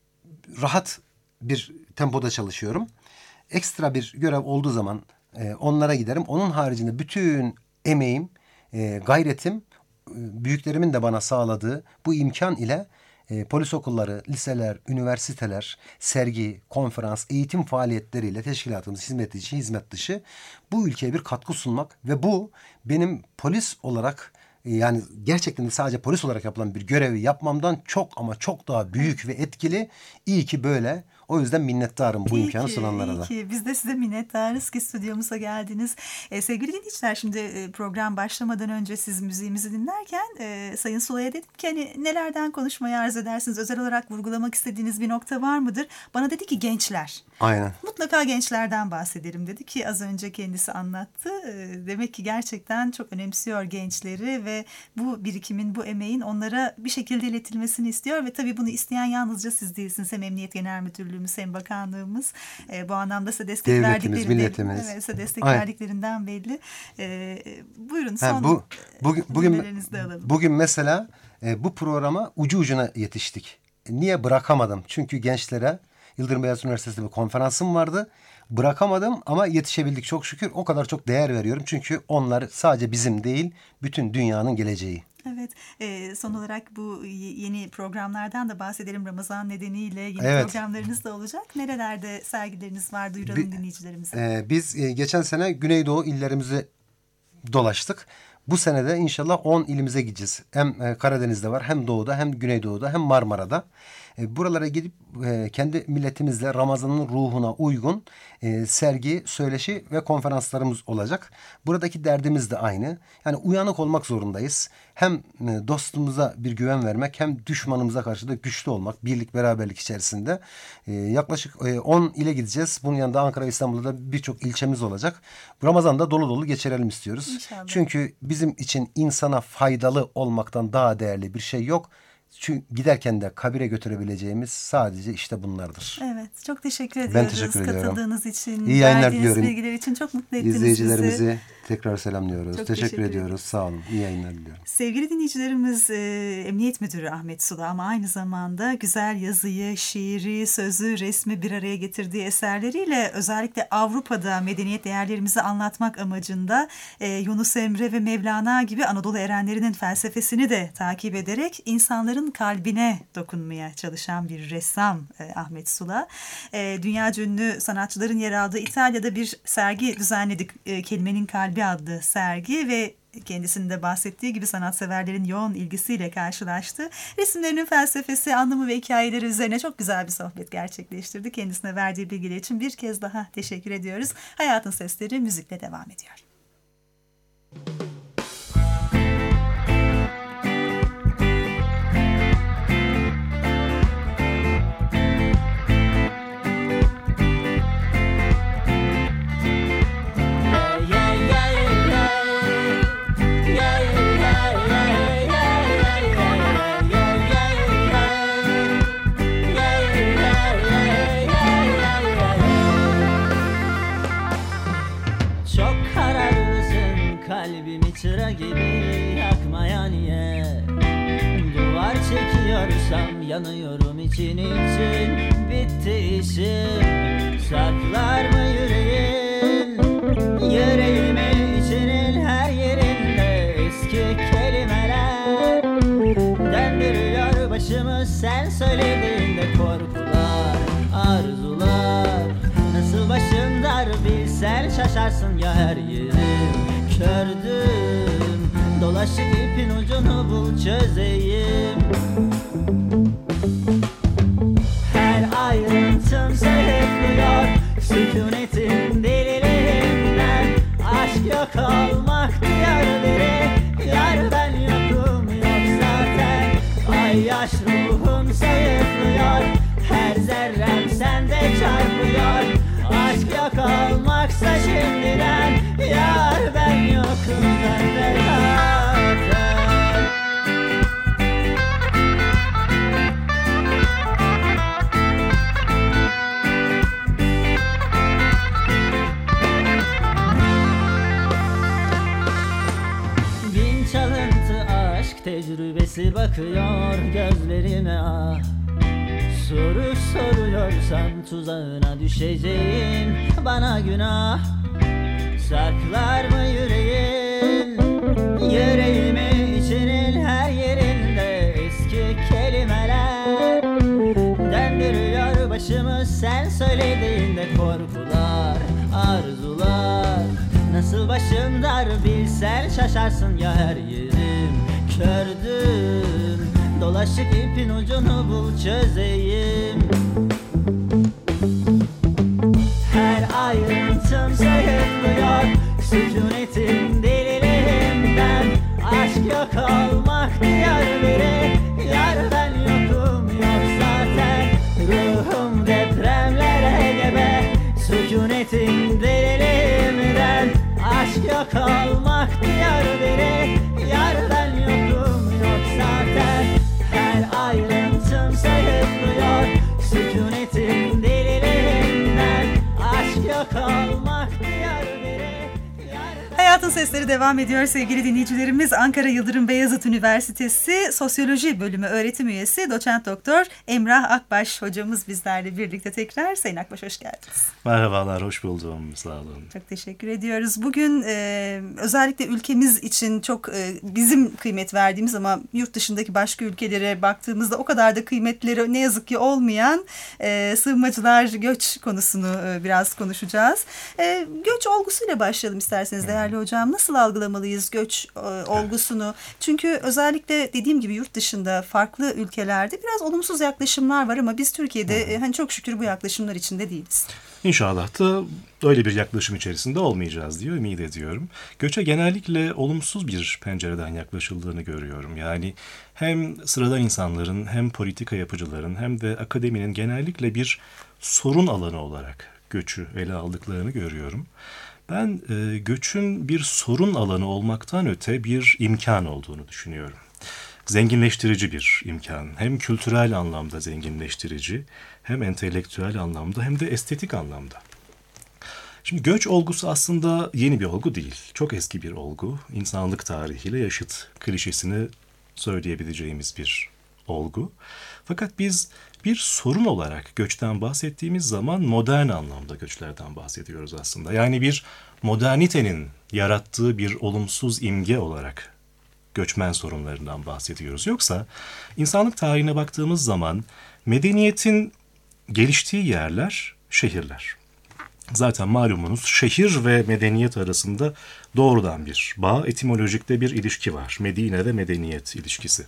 rahat bir tempoda çalışıyorum. Ekstra bir görev olduğu zaman onlara giderim. Onun haricinde bütün emeğim, gayretim, büyüklerimin de bana sağladığı bu imkan ile polis okulları, liseler, üniversiteler, sergi, konferans, eğitim faaliyetleriyle teşkilatımız hizmet içi, hizmet dışı bu ülkeye bir katkı sunmak ve bu benim polis olarak yani gerçekten de sadece polis olarak yapılan bir görevi yapmamdan çok ama çok daha büyük ve etkili. İyi ki böyle. O yüzden minnettarım bu imkanı sunanlara da. İyi ki. Biz de size minnettarız ki stüdyomuza geldiniz. Sevgili dinleyiciler, şimdi program başlamadan önce siz müziğimizi dinlerken Sayın Sula'ya dedim ki hani nelerden konuşmayı arzu edersiniz? Özel olarak vurgulamak istediğiniz bir nokta var mıdır? Bana dedi ki gençler. Aynen. Mutlaka gençlerden bahsedelim dedi ki az önce kendisi anlattı. Demek ki gerçekten çok önemsiyor gençleri ve bu birikimin, bu emeğin onlara bir şekilde iletilmesini istiyor ve tabii bunu isteyen yalnızca siz değilsiniz. Hem Emniyet Genel Müdürlüğümüz hem bakanlığımız bu anlamda size destek devletimiz, milletimiz. Evet, size destek Aynen. verdiklerinden belli. Buyurun son cümlelerinizi de alalım. Bugün mesela bu programa ucu ucuna yetiştik. Niye bırakamadım? Çünkü gençlere Yıldırım Beyazıt Üniversitesi'nde bir konferansım vardı. Bırakamadım ama yetişebildik çok şükür. O kadar çok değer veriyorum. Çünkü onlar sadece bizim değil, bütün dünyanın geleceği. Evet. Son olarak bu yeni programlardan da bahsedelim. Ramazan nedeniyle yeni programlarınız da olacak. Nerelerde sergileriniz var? Duyuralım dinleyicilerimize. Biz geçen sene Güneydoğu illerimizi dolaştık. Bu sene de inşallah 10 ilimize gideceğiz. Hem Karadeniz'de var, hem Doğu'da, hem Güneydoğu'da, hem Marmara'da. Buralara gidip kendi milletimizle Ramazan'ın ruhuna uygun sergi, söyleşi ve konferanslarımız olacak. Buradaki derdimiz de aynı. Yani uyanık olmak zorundayız. Hem dostumuza bir güven vermek, hem düşmanımıza karşı da güçlü olmak, birlik, beraberlik içerisinde. Yaklaşık 10 ile gideceğiz. Bunun yanında Ankara, İstanbul'da da birçok ilçemiz olacak. Ramazan'da dolu dolu geçirelim istiyoruz. İnşallah. Çünkü bizim için insana faydalı olmaktan daha değerli bir şey yok. Çünkü giderken de kabire götürebileceğimiz sadece işte bunlardır. Evet, çok teşekkür ediyoruz. Ben teşekkür ediyorum. Katıldığınız için, İyi yayınlar verdiğiniz diliyorum. bilgiler için çok mutlu ettiniz İzleyicilerimizi bizi. tekrar selamlıyoruz. Çok Teşekkür teşekkür ediyoruz. Sağ olun. İyi yayınlar diliyorum. Sevgili dinleyicilerimiz, Emniyet Müdürü Ahmet Sula ama aynı zamanda güzel yazıyı, şiiri, sözü, resmi bir araya getirdiği eserleriyle özellikle Avrupa'da medeniyet değerlerimizi anlatmak amacında Yunus Emre ve Mevlana gibi Anadolu erenlerinin felsefesini de takip ederek insanların kalbine dokunmaya çalışan bir ressam Ahmet Sula. Dünyaca ünlü sanatçıların yer aldığı İtalya'da bir sergi düzenledik. Kelimenin Kalbi adlı sergi ve kendisinin de bahsettiği gibi sanatseverlerin yoğun ilgisiyle karşılaştı. Resimlerinin felsefesi, anlamı ve hikayeleri üzerine çok güzel bir sohbet gerçekleştirdi. Kendisine verdiği bilgiler için bir kez daha teşekkür ediyoruz. Hayatın Sesleri müzikle devam ediyor. Çıra gibi yakmaya niye? Duvar çekiyorsam yanıyorum için bitti işim. Saklar mı yüreğin? Yüreğimi içinin her yerinde eski kelimeler döndürüyor başımı sen söylediğinde korkular, arzular. Nasıl başım dar bilsen şaşarsın ya her yerim. Kördüm, dolaşıp ipin ucunu bul çözeyim. Her ayrıntım sebepli kalmak diyarları. Yar ben yokum yok zaten. Ay yaş ruhum sayıklıyor. Her zerrem sende çarpıyor. Aşk yok olmaksa şimdiden. Yar ben yokum bende zaten. Bin çalıntı aşk tecrübesi bakıyor gözlerime ah. Soru soruyorsan tuzağına düşeceğin bana günah. Saklar mı yüreğin, yüreğimi içinin her yerinde eski kelimeler döndürüyor başımı sen söylediğinde. Korkular, arzular, nasıl başım dar bilsen şaşarsın ya. Her yerim kördür, dolaşık ipin ucunu bul çözeyim. Her ayrıntım sayıklıyor, sükunetin deliliğinden. Aşk yok olmak diyarları. Yar ben yokum yok zaten. Ruhum depremlere gebe, sükunetin deliliğinden. Aşk yok olmak diyarları. Yar ben yokum yok zaten. Her ayrıntım sayıklıyor, sükunetin deliliğinden. Aşk yok olmak diyarları. Hayatın Sesleri devam ediyor sevgili dinleyicilerimiz. Ankara Yıldırım Beyazıt Üniversitesi Sosyoloji Bölümü öğretim üyesi Doçent Doktor Emrah Akbaş hocamız bizlerle birlikte tekrar. Sayın Akbaş hoş geldiniz. Merhabalar, hoş buldum. Sağ olun. Çok teşekkür ediyoruz. Bugün özellikle ülkemiz için çok bizim kıymet verdiğimiz ama yurt dışındaki başka ülkelere baktığımızda o kadar da kıymetleri ne yazık ki olmayan sığınmacılar, göç konusunu biraz konuşacağız. Göç olgusuyla başlayalım isterseniz değerli hocam. Nasıl algılamalıyız göç olgusunu? Çünkü özellikle dediğim gibi yurt dışında farklı ülkelerde biraz olumsuz yaklaşımlar var ama biz Türkiye'de hani çok şükür bu yaklaşımlar içinde değiliz. İnşallah da öyle bir yaklaşım içerisinde olmayacağız diye ümit ediyorum. Göçe genellikle olumsuz bir pencereden yaklaşıldığını görüyorum. Yani hem sıradan insanların hem politika yapıcıların hem de akademinin genellikle bir sorun alanı olarak göçü ele aldıklarını görüyorum. Ben göçün bir sorun alanı olmaktan öte bir imkan olduğunu düşünüyorum. Zenginleştirici bir imkan. Hem kültürel anlamda zenginleştirici, hem entelektüel anlamda hem de estetik anlamda. Şimdi göç olgusu aslında yeni bir olgu değil. Çok eski bir olgu. İnsanlık tarihiyle yaşıt klişesini söyleyebileceğimiz bir olgu. Fakat biz bir sorun olarak göçten bahsettiğimiz zaman modern anlamda göçlerden bahsediyoruz aslında. Yani bir modernitenin yarattığı bir olumsuz imge olarak göçmen sorunlarından bahsediyoruz. Yoksa insanlık tarihine baktığımız zaman medeniyetin geliştiği yerler şehirler. Zaten malumunuz şehir ve medeniyet arasında doğrudan bir bağ, etimolojikte bir ilişki var. Medine ve medeniyet ilişkisi.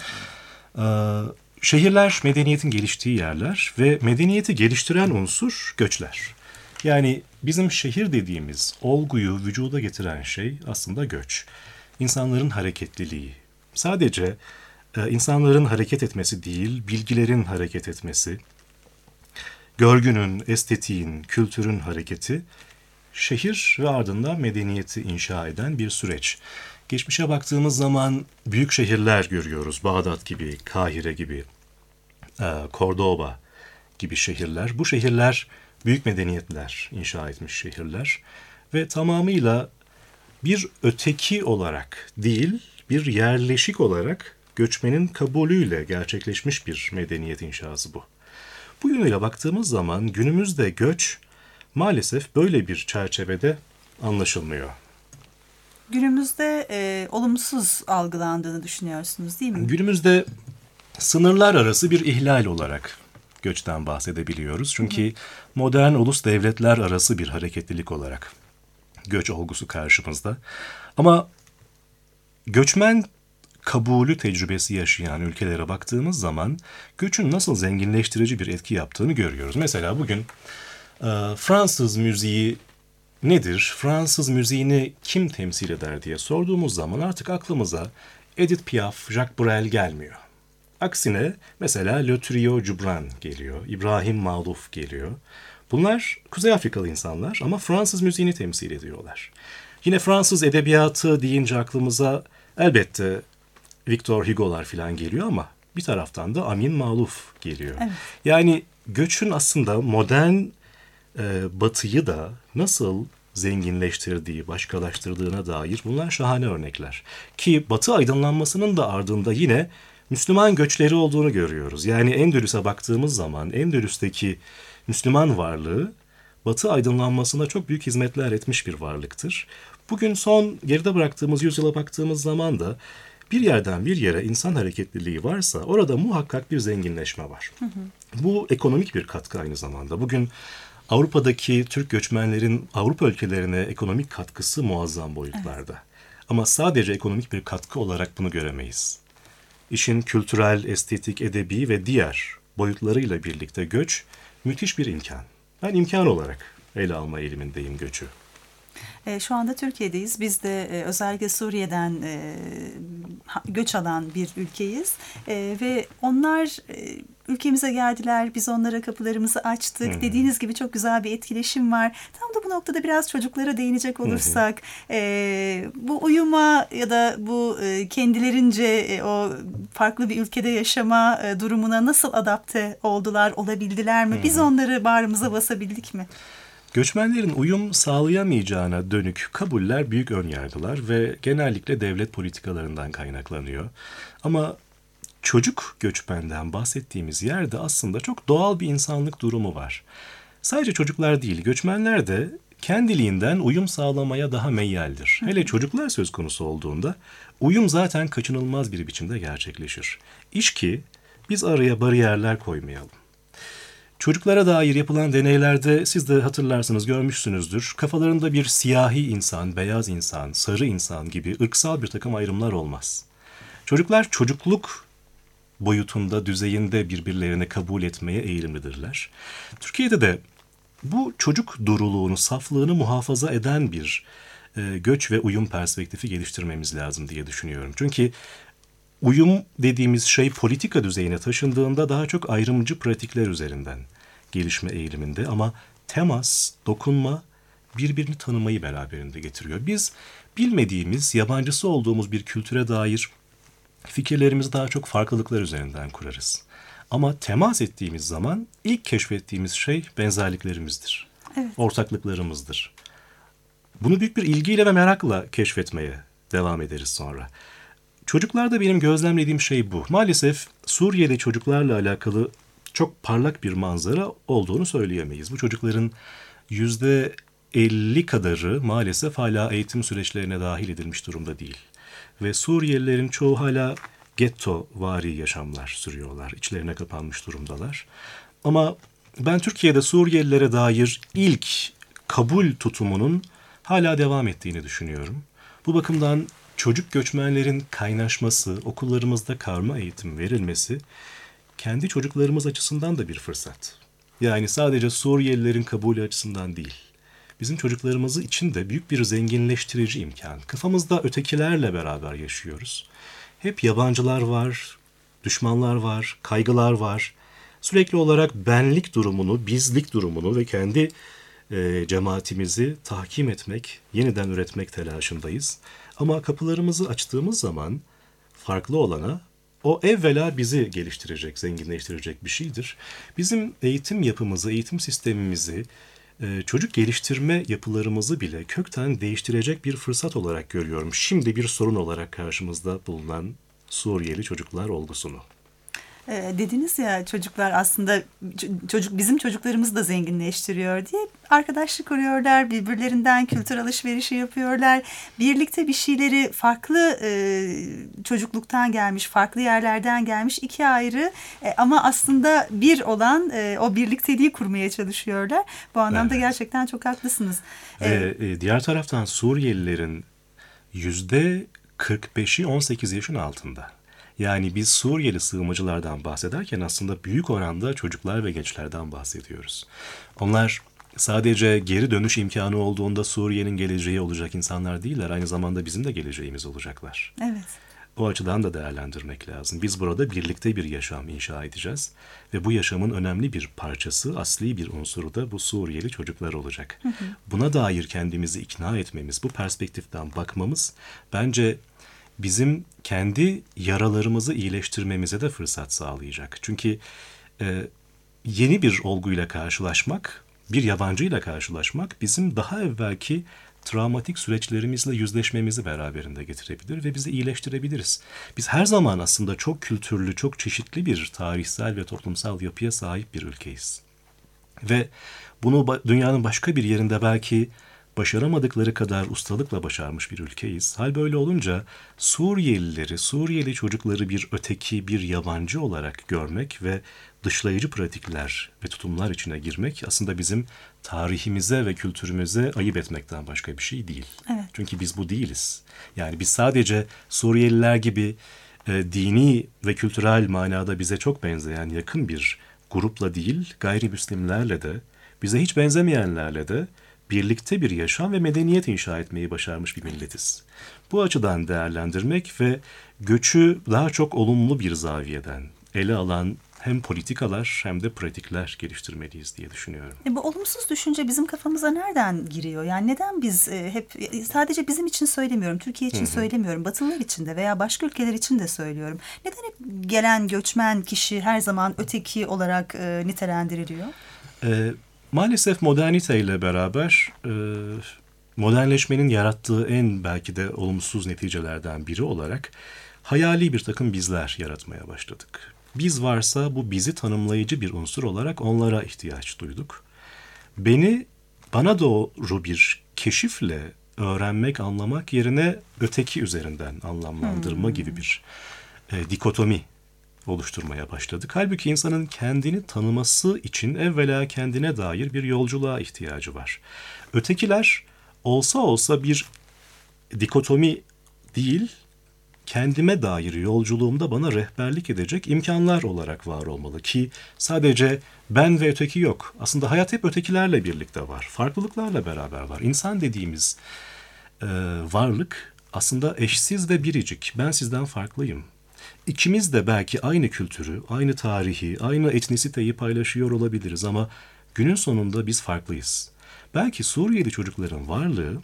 Şehirler medeniyetin geliştiği yerler ve medeniyeti geliştiren unsur göçler. Yani bizim şehir dediğimiz olguyu vücuda getiren şey aslında göç. İnsanların hareketliliği. Sadece insanların hareket etmesi değil, bilgilerin hareket etmesi, görgünün, estetiğin, kültürün hareketi, şehir ve ardından medeniyeti inşa eden bir süreç. Geçmişe baktığımız zaman büyük şehirler görüyoruz. Bağdat gibi, Kahire gibi, Cordoba gibi şehirler. Bu şehirler büyük medeniyetler inşa etmiş şehirler ve tamamıyla bir öteki olarak değil, bir yerleşik olarak göçmenin kabulüyle gerçekleşmiş bir medeniyet inşası bu. Bu yönüyle baktığımız zaman günümüzde göç maalesef böyle bir çerçevede anlaşılmıyor. Günümüzde olumsuz algılandığını düşünüyorsunuz değil mi? Günümüzde sınırlar arası bir ihlal olarak göçten bahsedebiliyoruz. Çünkü modern ulus devletler arası bir hareketlilik olarak göç olgusu karşımızda. Ama göçmen kabulü tecrübesi yaşayan ülkelere baktığımız zaman göçün nasıl zenginleştirici bir etki yaptığını görüyoruz. Mesela bugün Fransız müziği nedir? Fransız müziğini kim temsil eder diye sorduğumuz zaman artık aklımıza Edith Piaf, Jacques Brel gelmiyor. Aksine mesela Le Trio Cubran geliyor, İbrahim Maluf geliyor. Bunlar Kuzey Afrikalı insanlar ama Fransız müziğini temsil ediyorlar. Yine Fransız edebiyatı deyince aklımıza elbette Victor Hugo'lar falan geliyor ama bir taraftan da Amin Maluf geliyor. Evet. Yani göçün aslında modern Batı'yı da nasıl zenginleştirdiği, başkalaştırdığına dair bunlar şahane örnekler. Ki Batı aydınlanmasının da ardında yine Müslüman göçleri olduğunu görüyoruz. Yani Endülüs'e baktığımız zaman Endülüs'teki Müslüman varlığı Batı aydınlanmasına çok büyük hizmetler etmiş bir varlıktır. Bugün son geride bıraktığımız yüzyıla baktığımız zaman da bir yerden bir yere insan hareketliliği varsa orada muhakkak bir zenginleşme var. Bu ekonomik bir katkı aynı zamanda. Bugün Avrupa'daki Türk göçmenlerin Avrupa ülkelerine ekonomik katkısı muazzam boyutlarda. Evet. Ama sadece ekonomik bir katkı olarak bunu göremeyiz. İşin kültürel, estetik, edebi ve diğer boyutlarıyla birlikte göç müthiş bir imkan. Ben imkan olarak ele alma eğilimindeyim göçü. Şu anda Türkiye'deyiz. Biz de özellikle Suriye'den göç alan bir ülkeyiz. Ve onlar ülkemize geldiler. Biz onlara kapılarımızı açtık. Dediğiniz gibi çok güzel bir etkileşim var. Tam da bu noktada biraz çocuklara değinecek olursak bu uyuma ya da bu kendilerince o farklı bir ülkede yaşama durumuna nasıl adapte oldular, olabildiler mi? Biz onları bağrımıza basabildik mi? Göçmenlerin uyum sağlayamayacağına dönük kabuller büyük önyargılar ve genellikle devlet politikalarından kaynaklanıyor. Ama çocuk göçmenden bahsettiğimiz yerde aslında çok doğal bir insanlık durumu var. Sadece çocuklar değil, göçmenler de kendiliğinden uyum sağlamaya daha meyyaldir. Hele çocuklar söz konusu olduğunda uyum zaten kaçınılmaz bir biçimde gerçekleşir. İş ki biz araya bariyerler koymayalım. Çocuklara dair yapılan deneylerde siz de hatırlarsınız, görmüşsünüzdür. Kafalarında bir siyahi insan, beyaz insan, sarı insan gibi ırksal bir takım ayrımlar olmaz. Çocuklar çocukluk boyutunda, düzeyinde birbirlerini kabul etmeye eğilimlidirler. Türkiye'de de bu çocuk duruluğunu, saflığını muhafaza eden bir göç ve uyum perspektifi geliştirmemiz lazım diye düşünüyorum. Çünkü uyum dediğimiz şey politika düzeyine taşındığında daha çok ayrımcı pratikler üzerinden gelişme eğiliminde ama temas, dokunma birbirini tanımayı beraberinde getiriyor. Biz bilmediğimiz, yabancısı olduğumuz bir kültüre dair fikirlerimizi daha çok farklılıklar üzerinden kurarız. Ama temas ettiğimiz zaman ilk keşfettiğimiz şey benzerliklerimizdir. Evet. Ortaklıklarımızdır. Bunu büyük bir ilgiyle ve merakla keşfetmeye devam ederiz sonra. Çocuklarda benim gözlemlediğim şey bu. Maalesef Suriyeli çocuklarla alakalı çok parlak bir manzara olduğunu söyleyemeyiz. Bu çocukların %50 kadarı maalesef hala eğitim süreçlerine dahil edilmiş durumda değil. Ve Suriyelilerin çoğu hala gettovari yaşamlar sürüyorlar. İçlerine kapanmış durumdalar. Ama ben Türkiye'de Suriyelilere dair ilk kabul tutumunun hala devam ettiğini düşünüyorum. Bu bakımdan çocuk göçmenlerin kaynaşması, okullarımızda karma eğitim verilmesi kendi çocuklarımız açısından da bir fırsat. Yani sadece Suriyelilerin kabulü açısından değil. Bizim çocuklarımız için de büyük bir zenginleştirici imkan. Kafamızda ötekilerle beraber yaşıyoruz. Hep yabancılar var, düşmanlar var, kaygılar var. Sürekli olarak benlik durumunu, bizlik durumunu ve kendi cemaatimizi tahkim etmek, yeniden üretmek telaşındayız. Ama kapılarımızı açtığımız zaman farklı olana, o evvela bizi geliştirecek, zenginleştirecek bir şeydir. Bizim eğitim yapımızı, eğitim sistemimizi, çocuk geliştirme yapılarımızı bile kökten değiştirecek bir fırsat olarak görüyorum. Şimdi bir sorun olarak karşımızda bulunan Suriyeli çocuklar olgusunu. Dediniz ya, çocuklar aslında bizim çocuklarımızı da zenginleştiriyor diye arkadaşlık kuruyorlar, birbirlerinden kültür alışverişi yapıyorlar. Birlikte bir şeyleri farklı çocukluktan gelmiş, farklı yerlerden gelmiş iki ayrı ama aslında bir olan o birlikteliği kurmaya çalışıyorlar. Bu anlamda evet, gerçekten çok haklısınız. Diğer taraftan Suriyelilerin %45'i 18 yaşın altında. Yani biz Suriyeli sığınmacılardan bahsederken aslında büyük oranda çocuklar ve gençlerden bahsediyoruz. Onlar sadece geri dönüş imkanı olduğunda Suriye'nin geleceği olacak insanlar değiller. Aynı zamanda bizim de geleceğimiz olacaklar. Evet. O açıdan da değerlendirmek lazım. Biz burada birlikte bir yaşam inşa edeceğiz. Ve bu yaşamın önemli bir parçası, asli bir unsuru da bu Suriyeli çocuklar olacak. Buna dair kendimizi ikna etmemiz, bu perspektiften bakmamız bence bizim kendi yaralarımızı iyileştirmemize de fırsat sağlayacak. Çünkü yeni bir olguyla karşılaşmak, bir yabancıyla karşılaşmak bizim daha evvelki travmatik süreçlerimizle yüzleşmemizi beraberinde getirebilir ve bizi iyileştirebiliriz. Biz her zaman aslında çok kültürlü, çok çeşitli bir tarihsel ve toplumsal yapıya sahip bir ülkeyiz. Ve bunu dünyanın başka bir yerinde belki başaramadıkları kadar ustalıkla başarmış bir ülkeyiz. Hal böyle olunca Suriyelileri, Suriyeli çocukları bir öteki, bir yabancı olarak görmek ve dışlayıcı pratikler ve tutumlar içine girmek aslında bizim tarihimize ve kültürümüze ayıp etmekten başka bir şey değil. Evet. Çünkü biz bu değiliz. Yani biz sadece Suriyeliler gibi dini ve kültürel manada bize çok benzeyen yakın bir grupla değil, gayrimüslimlerle de, bize hiç benzemeyenlerle de birlikte bir yaşam ve medeniyet inşa etmeyi başarmış bir milletiz. Bu açıdan değerlendirmek ve göçü daha çok olumlu bir zaviyeden ele alan hem politikalar hem de pratikler geliştirmeliyiz diye düşünüyorum. Bu olumsuz düşünce bizim kafamıza nereden giriyor? Yani neden biz hep, sadece bizim için söylemiyorum, Türkiye için söylemiyorum, Batılılar için de veya başka ülkeler için de söylüyorum. Neden hep gelen göçmen kişi her zaman öteki olarak nitelendiriliyor? Maalesef moderniteyle beraber modernleşmenin yarattığı en belki de olumsuz neticelerden biri olarak hayali bir takım bizler yaratmaya başladık. Biz varsa bu bizi tanımlayıcı bir unsur olarak onlara ihtiyaç duyduk. Bana doğru bir keşifle öğrenmek, anlamak yerine öteki üzerinden anlamlandırma gibi bir dikotomi oluşturmaya başladık. Halbuki insanın kendini tanıması için evvela kendine dair bir yolculuğa ihtiyacı var. Ötekiler olsa bir dikotomi değil, kendime dair yolculuğumda bana rehberlik edecek imkanlar olarak var olmalı ki sadece ben ve öteki yok. Aslında hayat hep ötekilerle birlikte var. Farklılıklarla beraber var. İnsan dediğimiz varlık aslında eşsiz ve biricik. Ben sizden farklıyım. İkimiz de belki aynı kültürü, aynı tarihi, aynı etnisiteyi paylaşıyor olabiliriz ama günün sonunda biz farklıyız. Belki Suriyeli çocukların varlığı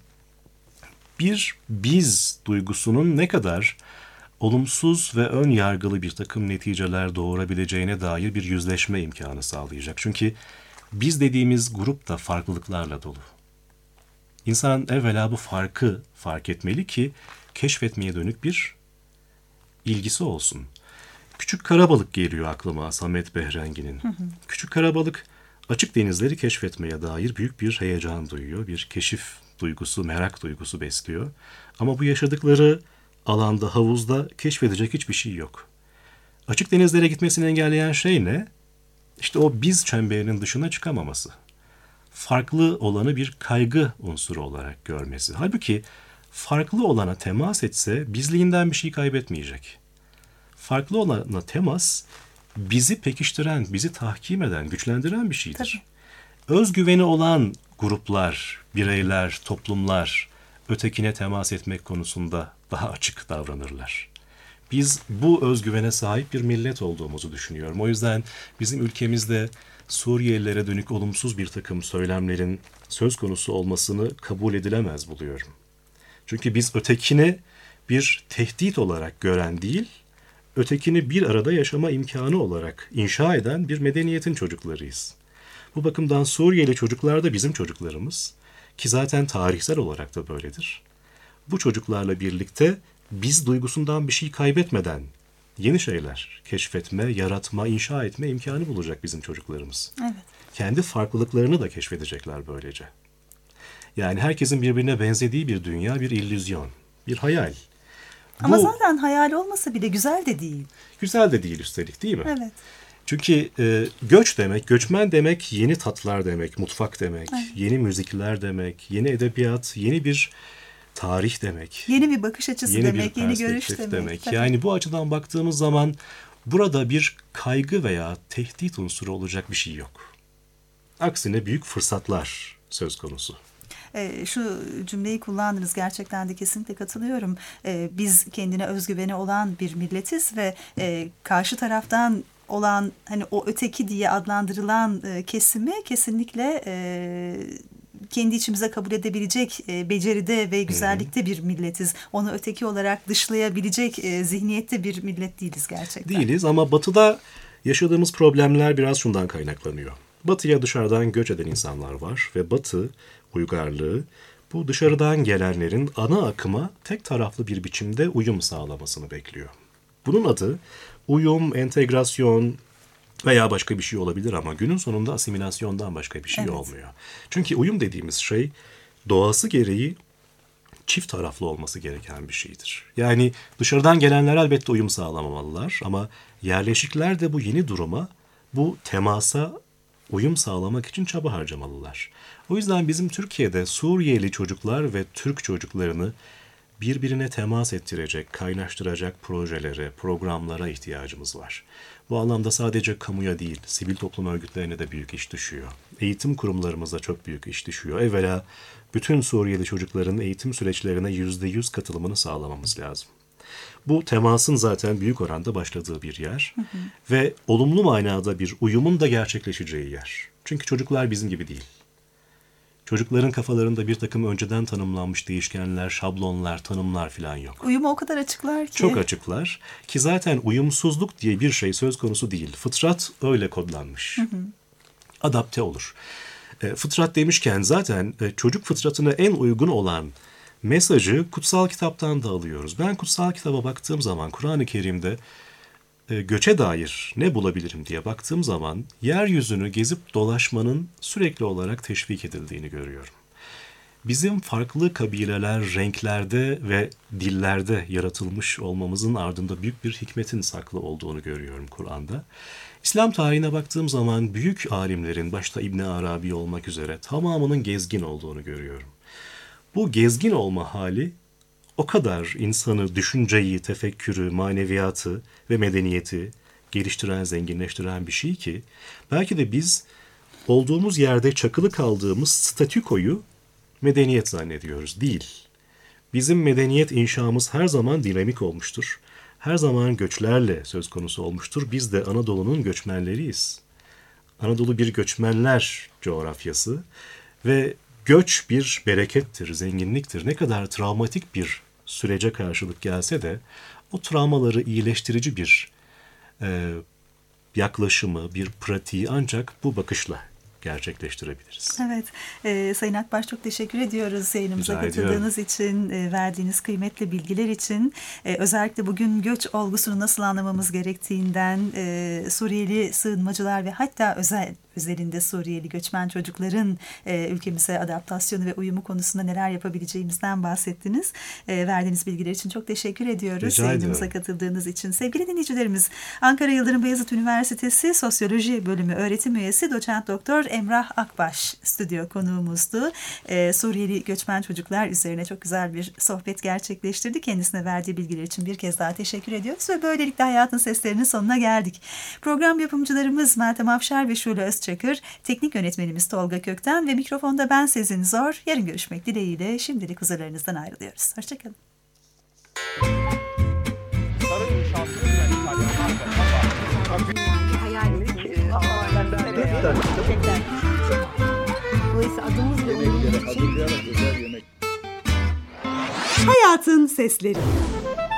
bir biz duygusunun ne kadar olumsuz ve ön yargılı bir takım neticeler doğurabileceğine dair bir yüzleşme imkanı sağlayacak. Çünkü biz dediğimiz grup da farklılıklarla dolu. İnsan evvela bu farkı fark etmeli ki keşfetmeye dönük bir ilgisi olsun. Küçük Karabalık geliyor aklıma Samet Behrengi'nin. Küçük Karabalık açık denizleri keşfetmeye dair büyük bir heyecan duyuyor. Bir keşif duygusu, merak duygusu besliyor. Ama bu yaşadıkları alanda, havuzda keşfedecek hiçbir şey yok. Açık denizlere gitmesini engelleyen şey ne? İşte o biz çemberinin dışına çıkamaması. Farklı olanı bir kaygı unsuru olarak görmesi. Halbuki farklı olana temas etse bizliğinden bir şey kaybetmeyecek. Farklı olana temas bizi pekiştiren, bizi tahkim eden, güçlendiren bir şeydir. Tabii. Özgüveni olan gruplar, bireyler, toplumlar ötekine temas etmek konusunda daha açık davranırlar. Biz bu özgüvene sahip bir millet olduğumuzu düşünüyorum. O yüzden bizim ülkemizde Suriyelilere dönük olumsuz bir takım söylemlerin söz konusu olmasını kabul edilemez buluyorum. Çünkü biz ötekini bir tehdit olarak gören değil, ötekini bir arada yaşama imkanı olarak inşa eden bir medeniyetin çocuklarıyız. Bu bakımdan Suriyeli çocuklar da bizim çocuklarımız ki zaten tarihsel olarak da böyledir. Bu çocuklarla birlikte biz duygusundan bir şey kaybetmeden yeni şeyler keşfetme, yaratma, inşa etme imkanı bulacak bizim çocuklarımız. Evet. Kendi farklılıklarını da keşfedecekler böylece. Yani herkesin birbirine benzediği bir dünya, bir illüzyon, bir hayal. Ama zaten hayal olmasa bile güzel de değil. Güzel de değil üstelik, değil mi? Evet. Çünkü göç demek, göçmen demek yeni tatlar demek, mutfak demek, evet. Yeni müzikler demek, yeni edebiyat, yeni bir tarih demek. Yeni bir bakış açısı demek, yeni görüş demek. Yani bu açıdan baktığımız zaman burada bir kaygı veya tehdit unsuru olacak bir şey yok. Aksine büyük fırsatlar söz konusu. Şu cümleyi kullandınız, gerçekten de kesinlikle katılıyorum. Biz kendine özgüveni olan bir milletiz ve karşı taraftan olan hani o öteki diye adlandırılan kesimi kesinlikle kendi içimize kabul edebilecek beceride ve güzellikte bir milletiz. Onu öteki olarak dışlayabilecek zihniyette bir millet değiliz gerçekten. Değiliz ama Batı'da yaşadığımız problemler biraz şundan kaynaklanıyor. Batı'ya dışarıdan göç eden insanlar var ve Batı uygarlığı bu dışarıdan gelenlerin ana akıma tek taraflı bir biçimde uyum sağlamasını bekliyor. Bunun adı uyum, entegrasyon veya başka bir şey olabilir ama günün sonunda asimilasyondan başka bir şey olmuyor. Çünkü uyum dediğimiz şey doğası gereği çift taraflı olması gereken bir şeydir. Yani dışarıdan gelenler elbette uyum sağlamamalılar ama yerleşikler de bu yeni duruma, bu temasa uyum sağlamak için çaba harcamalılar. O yüzden bizim Türkiye'de Suriyeli çocuklar ve Türk çocuklarını birbirine temas ettirecek, kaynaştıracak projelere, programlara ihtiyacımız var. Bu anlamda sadece kamuya değil, sivil toplum örgütlerine de büyük iş düşüyor. Eğitim kurumlarımıza çok büyük iş düşüyor. Evvela bütün Suriyeli çocukların eğitim süreçlerine %100 katılımını sağlamamız lazım. Bu temasın zaten büyük oranda başladığı bir yer ve olumlu manada bir uyumun da gerçekleşeceği yer. Çünkü çocuklar bizim gibi değil. Çocukların kafalarında bir takım önceden tanımlanmış değişkenler, şablonlar, tanımlar falan yok. Uyumu o kadar açıklar ki. Çok açıklar ki zaten uyumsuzluk diye bir şey söz konusu değil. Fıtrat öyle kodlanmış. Adapte olur. Fıtrat demişken zaten çocuk fıtratına en uygun olan mesajı kutsal kitaptan da alıyoruz. Ben kutsal kitaba baktığım zaman Kur'an-ı Kerim'de göçe dair ne bulabilirim diye baktığım zaman yeryüzünü gezip dolaşmanın sürekli olarak teşvik edildiğini görüyorum. Bizim farklı kabileler, renklerde ve dillerde yaratılmış olmamızın ardında büyük bir hikmetin saklı olduğunu görüyorum Kur'an'da. İslam tarihine baktığım zaman büyük alimlerin, başta İbn Arabi olmak üzere tamamının gezgin olduğunu görüyorum. Bu gezgin olma hali o kadar insanı, düşünceyi, tefekkürü, maneviyatı ve medeniyeti geliştiren, zenginleştiren bir şey ki belki de biz olduğumuz yerde çakılı kaldığımız statükoyu medeniyet zannediyoruz. Değil. Bizim medeniyet inşamız her zaman dinamik olmuştur. Her zaman göçlerle söz konusu olmuştur. Biz de Anadolu'nun göçmenleriyiz. Anadolu bir göçmenler coğrafyası ve göç bir berekettir, zenginliktir. Ne kadar travmatik bir sürece karşılık gelse de o travmaları iyileştirici bir yaklaşımı, bir pratiği ancak bu bakışla gerçekleştirebiliriz. Evet. Sayın Akbaş çok teşekkür ediyoruz yayınımıza Rica katıldığınız için, verdiğiniz kıymetli bilgiler için. Özellikle bugün göç olgusunu nasıl anlamamız gerektiğinden, Suriyeli sığınmacılar ve hatta özelinde Suriyeli göçmen çocukların ülkemize adaptasyonu ve uyumu konusunda neler yapabileceğimizden bahsettiniz. Verdiğiniz bilgiler için çok teşekkür ediyoruz. Yayınımıza katıldığınız için. Sevgili dinleyicilerimiz, Ankara Yıldırım Beyazıt Üniversitesi Sosyoloji Bölümü öğretim üyesi Doçent Doktor Emrah Akbaş stüdyo konuğumuzdu. Suriyeli göçmen çocuklar üzerine çok güzel bir sohbet gerçekleştirdi. Kendisine verdiği bilgiler için bir kez daha teşekkür ediyoruz ve böylelikle Hayatın Seslerinin sonuna geldik. Program yapımcılarımız Meltem Afşar ve Şule Özçakır, teknik yönetmenimiz Tolga Kökten ve mikrofonda ben Sezin Zor. Yarın görüşmek dileğiyle şimdilik huzurlarınızdan ayrılıyoruz. Hoşçakalın. Dolayısıyla adımız bile uyumlu için. Hayatın Sesleri.